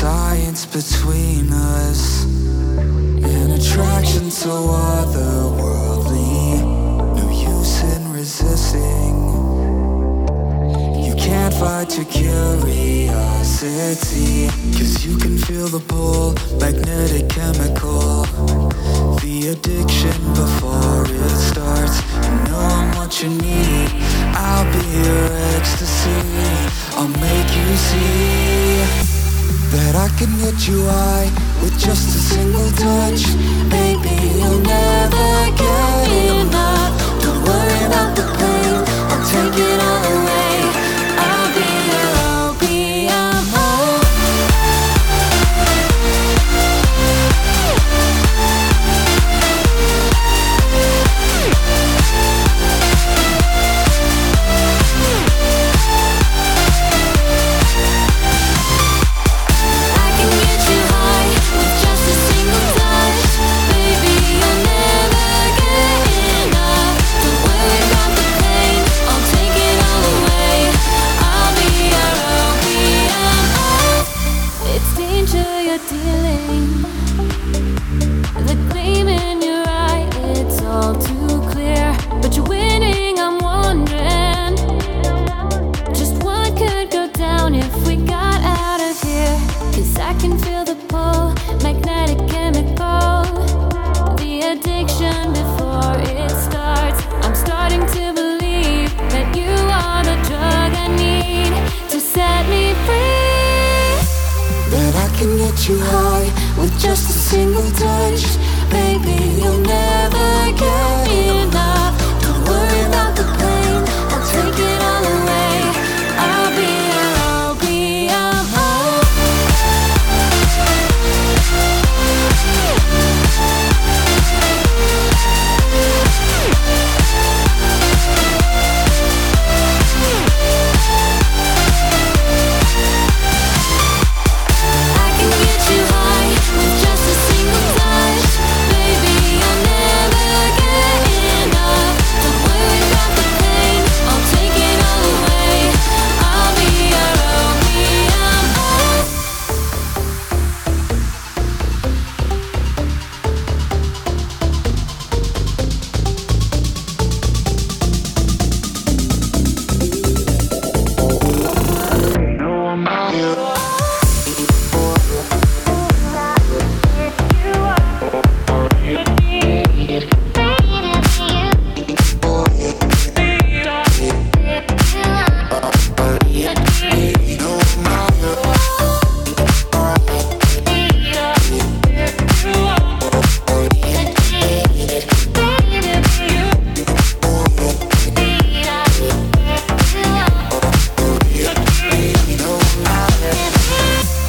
science between us, an attraction so otherworldly, no use in resisting. You can't fight your curiosity, 'cause you can feel the pull, magnetic chemical, the addiction before it starts. You know I'm what you need, I'll be your ecstasy. I'll make you see that I can get you high with just a single touch. Baby, you'll never get enough. Don't worry about the pain, I'll take it all away. I'll be your opium. You high with just a single touch. Baby, you'll never get enough. Don't worry about the pain, I'll take it all away. I'll be your opium.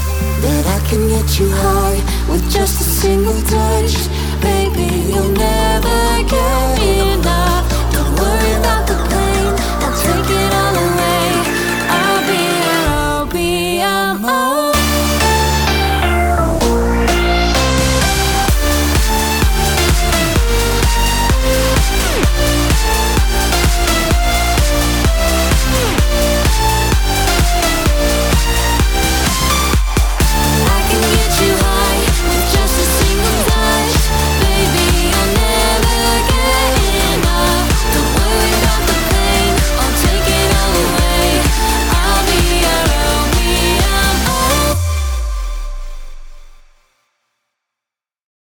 You high with just a single touch. Baby, you'll never